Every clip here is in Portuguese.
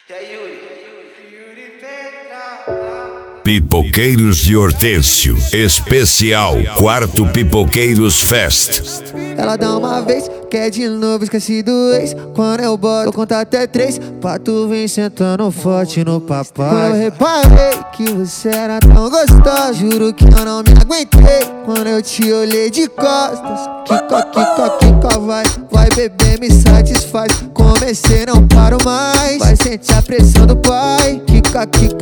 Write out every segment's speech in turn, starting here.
Pipoqueiros de Hortêncio, especial Quarto Pipoqueiros Fest. Ela dá uma vez, quer de novo, esqueci do ex. Quando eu boto, eu conto até 3, pra tu vir sentando forte no papai. Quando eu reparei que você era tão gostosa, juro que eu não me aguentei. Quando eu te olhei de costas, Kika, vai beber, me satisfaz. Comecei, não paro mais, vai sentir a pressão do pai. Kika,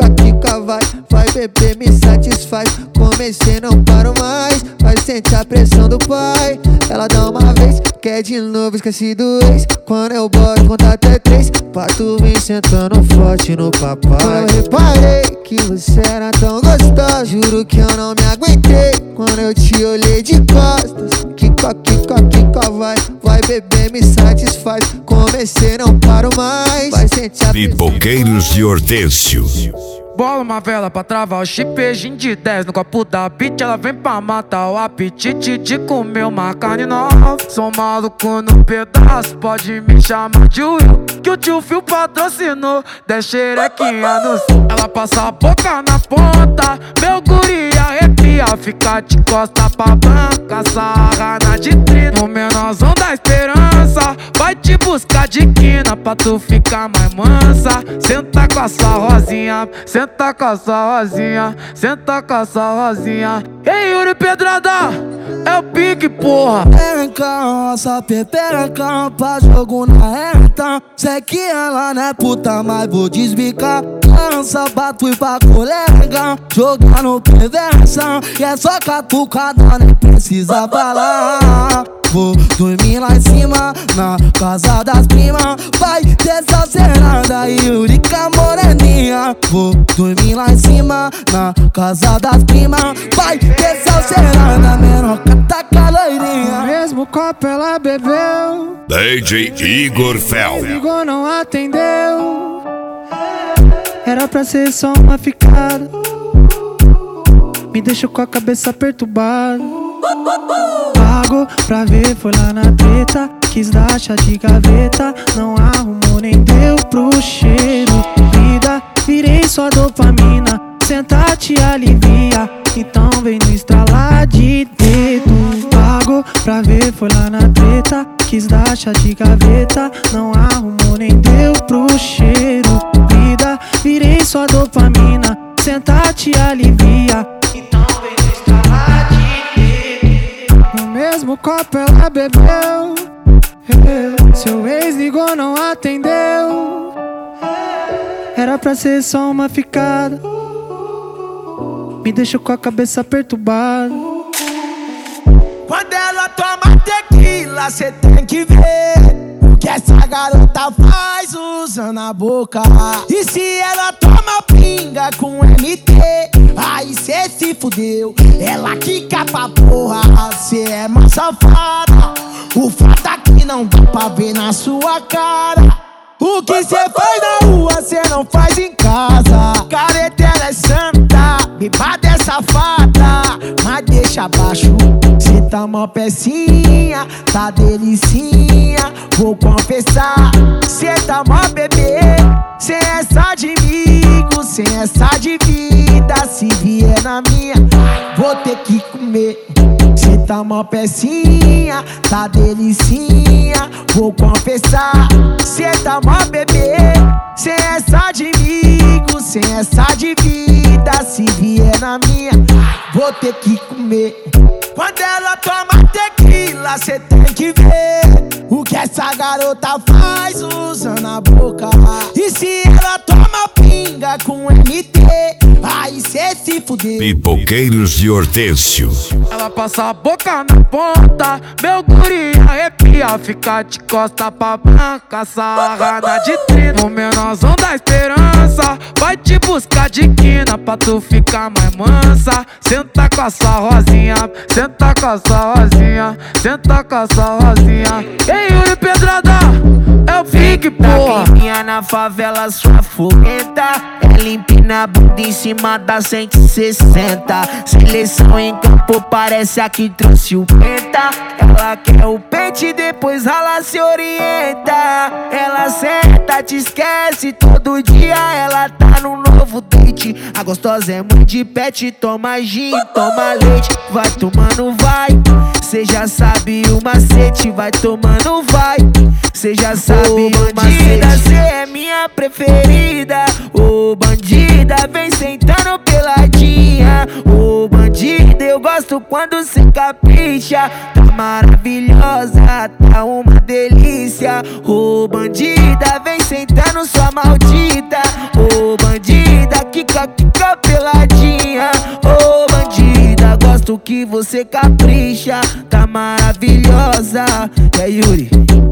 vai beber, me satisfaz. Comecei, não paro mais, vai sentir a pressão do pai. Ela dá uma vez, quer de novo, esqueci do ex. Quando eu boto, conta até 3, pra tu vir sentando forte no papai. Quando eu reparei que você era tão gostosa, juro que eu não me aguentei. Quando eu te olhei de costas, Kika, vai beber, me satisfaz. Comecei, não paro mais, vai sentir a Pipoqueiros de Hortêncio. Bola uma vela pra travar o chip, beijinho de 10 no copo da beat. Ela vem pra matar o apetite de comer uma carne nova. Sou maluco no pedaço, pode me chamar de Will, que o tio Phil patrocinou. 10 xerequinha no sul. Ela passa a boca na ponta, meu guri arrepia. Fica de costa pra banca, sarra na de 30. O menorzão da esperança vai te buscar de quina, pra tu ficar mais mansa. Senta com a sua rosinha, senta com a sua rosinha, senta com a sua rosinha. Ei, Yuri Pedrada, é o pique, porra. Perencão, essa perencão, pra jogo na reta. Sei que ela não é puta, mas vou desbicar. Lança, bato e pra colega, jogar no perversão. E é só catucada, nem precisa falar. Vou dormir lá em cima, na casa das primas. Vai ter salseirada e Eurica moreninha. Vou dormir lá em cima, na casa das primas. Vai ter salseirada, menor taca loirinha. No mesmo copo ela bebeu, DJ Igor Fel. ligou, não atendeu. Era pra ser só uma ficada, me deixou com a cabeça perturbada. Pagou pra ver, foi lá na treta, quis dar chá de gaveta, não arrumou nem deu pro cheiro. Vida, virei só dopamina, senta te alivia, então vem no estralar de dedo. Pagou pra ver, foi lá na treta, quis dar chá de gaveta, não arrumou nem deu pro cheiro. Vida, virei só dopamina, senta te alivia, então vem no estralar de dedo. No mesmo copo ela bebeu, seu ex ligou, não atendeu. Era pra ser só uma ficada, me deixou com a cabeça perturbada. Quando ela toma tequila, cê tem que ver o que essa garota faz usando a boca. E se ela toma pinga com MT, aí cê se fudeu. Ela quica pra porra, cê é uma safada. O fato é que não dá pra ver na sua cara. O que cê faz na rua, cê não faz em casa. Careteira é santa, bebada é safada, mas deixa abaixo. Cê tá mó pecinha, tá delicinha, vou confessar. Cê tá mó bebê, cê é só de amigo, cê é só de vida. Se vier na minha, vou ter que comer. Cê tá mó pecinha, tá delicinha, vou confessar. Cê tá mó bebê, cê é só de amigo, cê é só de vida. Se vier na minha, vou ter que comer. Quando ela toma tequila, cê tem que ver o que essa garota faz usando a boca. E se ela toma pinga com MT, aí cê se fudeu. Pipoqueiros de Hortência. Ela passa a boca na ponta, meu guri arrepia. Fica de costa pra banca, sarra na de 30. O menorzão da esperança vai te buscar de quina, pra tu ficar mais mansa. Senta com a sua rosinha, senta com a sua rosinha, senta com a sua rosinha. Ei, Yuri Pedrada, é o pique, porra. novinha na favela, sua fogueta. Ela empina a bunda em cima da 160. Seleção em campo, parece a que trouxe o penta. Ela quer o pente, depois ela se orienta. Ela senta, te esquece, todo dia ela tá no novo date. A gostosa é muito de pet, toma gin, toma leite. Vai tomando, vai, cê já sabe o macete. Vai tomando, vai, cê já sabe o macete. Cê é minha preferida, ô bandida, vem sentando peladinha. Ô bandida, eu gosto quando cê capricha. Tá maravilhosa, tá uma delícia. Ô bandida, vem sentando sua maldita. Ô bandida, quica peladinha. Ô bandida, gosto que você capricha. Tá maravilhosa, é Yuri.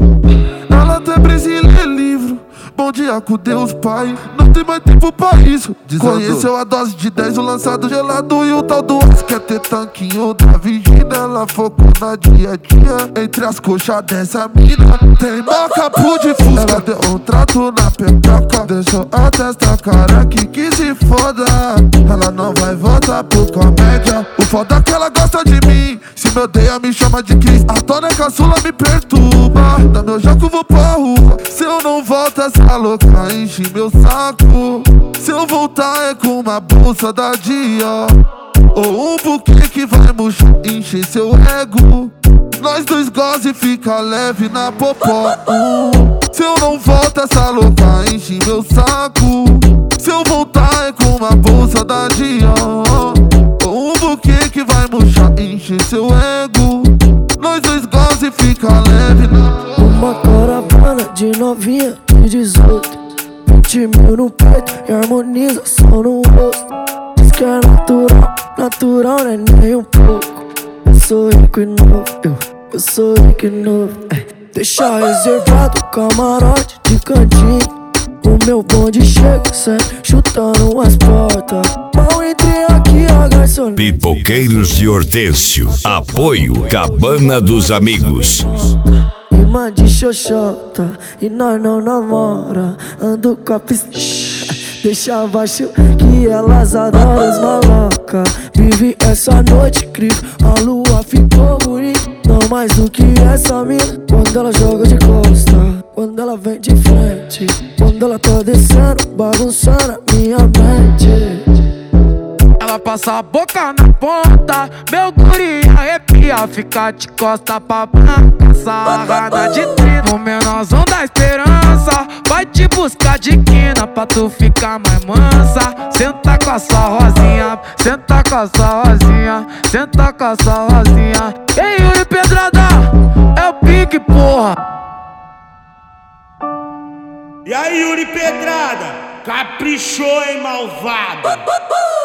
Ela até brasileira livro. Bom dia com Deus Pai, não tem mais tempo pra isso. Conheceu a dose de 10, o lançado gelado e o tal do Osso. Quer ter tanquinho da Virgínia, ela focou na dia a dia. Entre as coxas dessa mina tem macapu de fusca. Ela deu um trato na pepeca, deixou a testa cara que se foda. Ela não vai voltar por comédia. O foda é que ela gosta de mim, se me odeia me chama de Cris. A dona caçula me perturba, dá meu jogo vou pra rua. Se eu não volto essa louca enche meu saco. Se eu voltar é com uma bolsa da Dior ou um buquê que vai murchar, encher seu ego. Nós dois goza e fica leve na popó. Se eu não volto essa louca enche meu saco. Se eu voltar é com uma bolsa da Dior ou um buquê que vai murchar, encher seu ego. Nós dois goza e fica leve na popó. Uma caravana de novinha de 18, 20 mil no peito e harmonização no rosto. Diz que é natural, natural não é nem um pouco. Eu sou rico e novo, eu sou rico e novo. Deixa reservado o camarote de cantinho. O meu bonde chega sempre chutando as portas. Mal entre aqui a garçonete. Pipoqueiros de Hortêncio. Apoio Cabana dos Amigos. Irmã de xoxota e nós não namora. Ando com a pistola, deixa abaixo que elas adoram os maloca. Vive essa noite incrível, a lua ficou bonita. Não mais do que essa mina, quando ela joga de costa, quando ela vem de frente, quando ela tá descendo, bagunçando a minha mente. Ela passa a boca na ponta, meu guri arrepia, fica de costa pra branca, sarrada de 30. O menorzão da esperança vai te buscar de quina pra tu ficar mais mansa. Senta com a sua rosinha, senta com a sua rosinha, senta com a sua rosinha. Ei, Yuri Pedrada, é o pique, porra. E aí, Yuri Pedrada, caprichou, hein, malvado?